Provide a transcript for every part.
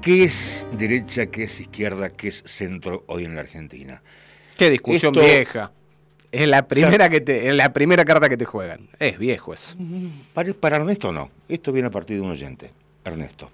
¿Qué es derecha, qué es izquierda, qué es centro hoy en la Argentina? Qué discusión vieja. Es la primera, es la primera carta que te juegan. Es viejo eso. Para Ernesto no. Esto viene a partir de un oyente, Ernesto.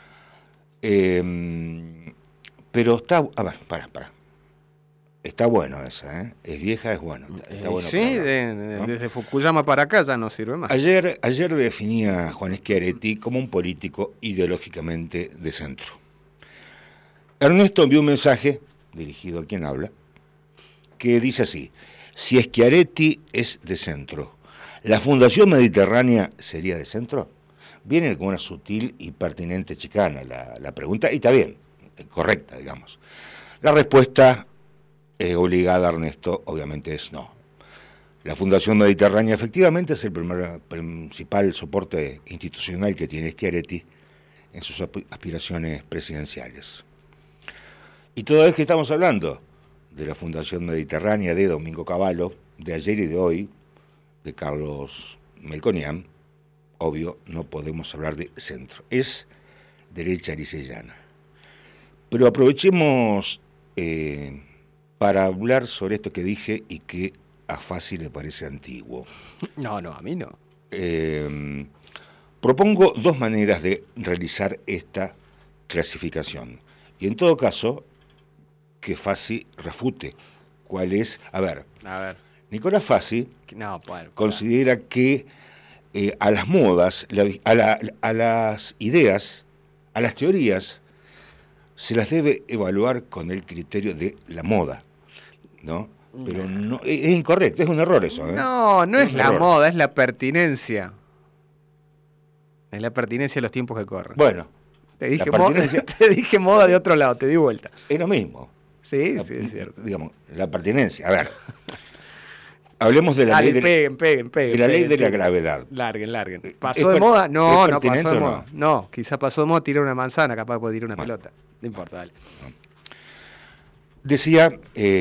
Pero está... A ver, para. Está bueno esa, ¿eh? Es vieja, es bueno. Está bueno sí, ¿no? Desde Fukuyama para acá ya no sirve más. Ayer definía a Juan Schiaretti como un político ideológicamente de centro. Ernesto envió un mensaje, dirigido a quien habla, que dice así: si Schiaretti es de centro, ¿la Fundación Mediterránea sería de centro? Viene con una sutil y pertinente chicana la pregunta, y está bien, correcta, digamos. La respuesta obligada, Ernesto, obviamente es no. La Fundación Mediterránea efectivamente es el principal soporte institucional que tiene Schiaretti en sus aspiraciones presidenciales. Y toda vez que estamos hablando de la Fundación Mediterránea de Domingo Cavallo, de ayer y de hoy, de Carlos Melconian, obvio, no podemos hablar de centro. Es derecha aricellana. Pero aprovechemos para hablar sobre esto que dije y que a Fassi le parece antiguo. No, a mí no. Propongo dos maneras de realizar esta clasificación. Y en todo caso, que Fassi refute cuál es. A ver. Nicolás Fassi considera que a las modas, a las ideas, a las teorías, se las debe evaluar con el criterio de la moda, ¿no? Pero no, es incorrecto, es un error eso, ¿eh? No es la moda, es la pertinencia. Es la pertinencia de los tiempos que corren. Bueno, te dije moda de otro lado, te di vuelta. Es lo mismo. Sí, es cierto. Digamos, la pertinencia. A ver, hablemos de la ley de la gravedad. Larguen. ¿Pasó de moda? No pasó de moda. No, quizá pasó de moda tirar una manzana, capaz puede tirar una pelota. No importa, dale. Decía,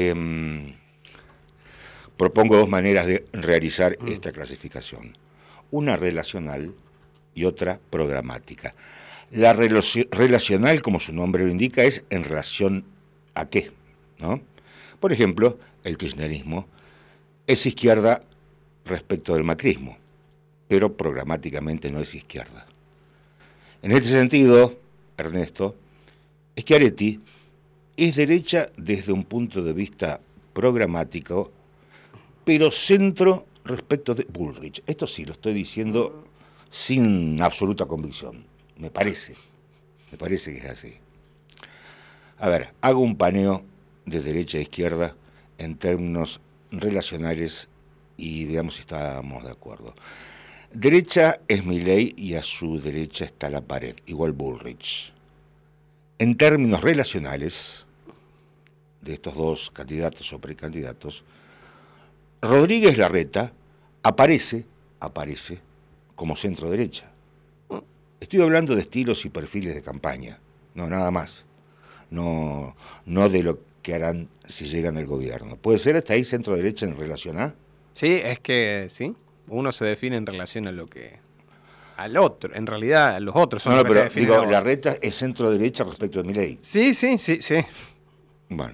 propongo dos maneras de realizar esta clasificación. Una relacional y otra programática. La relacional, como su nombre lo indica, es en relación a qué, ¿no? Por ejemplo, el kirchnerismo es izquierda respecto del macrismo, pero programáticamente no es izquierda. En este sentido, Ernesto, Schiaretti es derecha desde un punto de vista programático, pero centro respecto de Bullrich. Esto sí, lo estoy diciendo sin absoluta convicción. Me parece que es así. A ver, hago un paneo de derecha a izquierda en términos relacionales y veamos si estamos de acuerdo. Derecha es Milei y a su derecha está la pared, igual Bullrich. En términos relacionales, de estos dos candidatos o precandidatos, Rodríguez Larreta aparece como centro derecha. Estoy hablando de estilos y perfiles de campaña, no nada más. No de lo que harán si llegan al gobierno. ¿Puede ser hasta ahí centro derecha en relación a? Sí, es que sí. Uno se define en relación a lo que al otro. En realidad, los otros son los que pero digo, Larreta es centro derecha respecto de Milei. Sí. Bueno,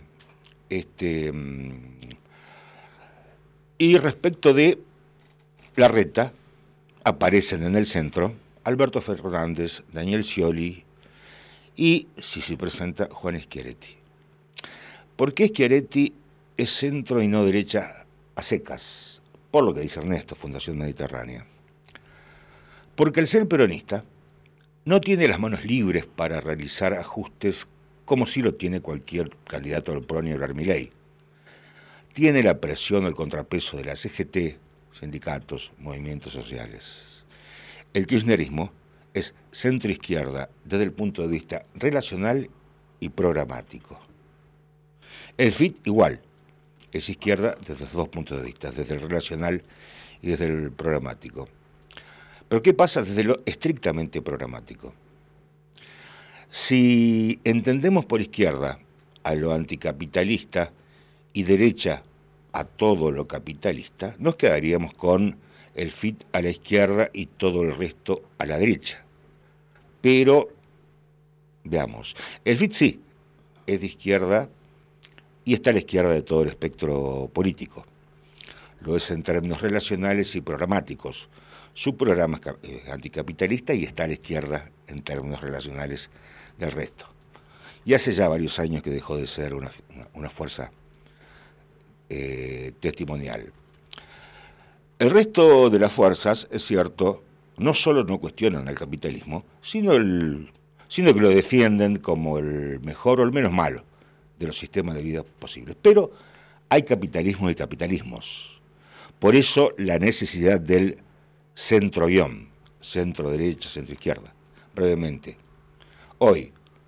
y respecto de Larreta, aparecen en el centro Alberto Fernández, Daniel Scioli y, si se presenta, Juan Schiaretti. ¿Por qué Schiaretti es centro y no derecha a secas? Por lo que dice Ernesto, Fundación Mediterránea. Porque el ser peronista no tiene las manos libres para realizar ajustes como si lo tiene cualquier candidato al PRO ni al Milei. Tiene la presión o el contrapeso de la CGT, sindicatos, movimientos sociales. El kirchnerismo es centro-izquierda desde el punto de vista relacional y programático. El FIT igual, es izquierda desde los dos puntos de vista, desde el relacional y desde el programático. Pero ¿qué pasa desde lo estrictamente programático? Si entendemos por izquierda a lo anticapitalista y derecha a todo lo capitalista, nos quedaríamos con el FIT a la izquierda y todo el resto a la derecha. Pero Veamos. El FIT sí, es de izquierda y está a la izquierda de todo el espectro político. Lo es en términos relacionales y programáticos. Su programa es anticapitalista y está a la izquierda en términos relacionales del resto. Y hace ya varios años que dejó de ser una fuerza testimonial. El resto de las fuerzas, es cierto, no solo no cuestionan al capitalismo, sino que lo defienden como el mejor o el menos malo de los sistemas de vida posibles. Pero hay capitalismo y capitalismos. Por eso la necesidad del centro-guión, centro-derecha, centro-izquierda. Brevemente, hoy,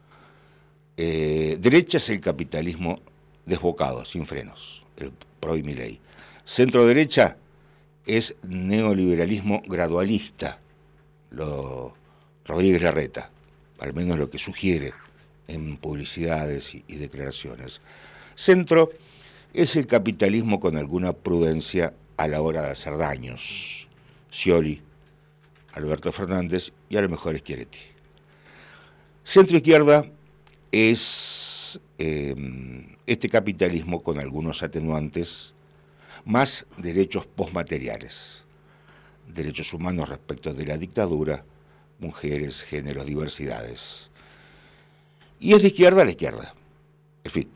derecha es el capitalismo desbocado, sin frenos, el pro y Milei. Centro-derecha es neoliberalismo gradualista, Rodríguez Larreta, al menos lo que sugiere en publicidades y declaraciones. Centro es el capitalismo con alguna prudencia a la hora de hacer daños. Scioli, Alberto Fernández y a lo mejor Schiaretti. Centro-izquierda es este capitalismo con algunos atenuantes, más derechos postmateriales, derechos humanos respecto de la dictadura, mujeres, géneros, diversidades. Y es de izquierda a la izquierda, el FIT.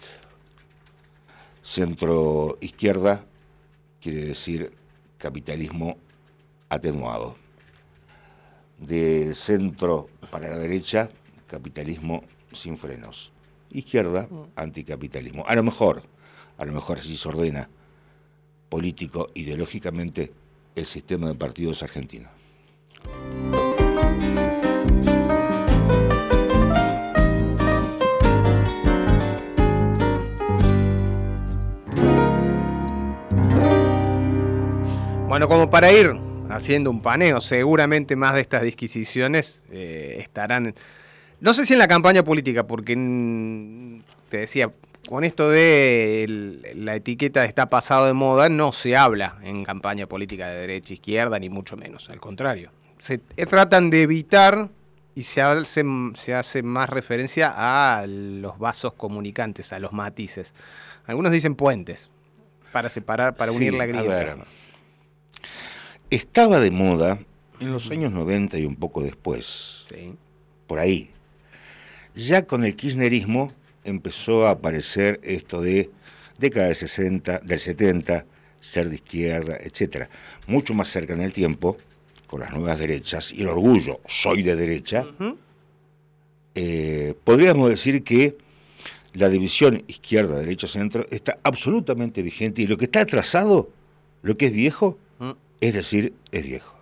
Centro-izquierda quiere decir capitalismo atenuado. Del centro para la derecha, capitalismo sin frenos. Izquierda, anticapitalismo. A lo mejor así se ordena político, ideológicamente, el sistema de partidos argentino. Bueno, como para ir haciendo un paneo, seguramente más de estas disquisiciones estarán, no sé si en la campaña política, porque te decía, con esto de la etiqueta está pasado de moda, no se habla en campaña política de derecha, izquierda, ni mucho menos, al contrario. Se tratan de evitar y se hace más referencia a los vasos comunicantes, a los matices. Algunos dicen puentes, para separar, para unir la grieta. Estaba de moda en los años 90 y un poco después, sí, por ahí. Ya con el kirchnerismo empezó a aparecer esto de década del 60, del 70, ser de izquierda, etcétera. Mucho más cerca en el tiempo, con las nuevas derechas y el orgullo, soy de derecha, podríamos decir que la división izquierda, derecha, centro está absolutamente vigente y lo que está atrasado, lo que es viejo, es decir, es viejo.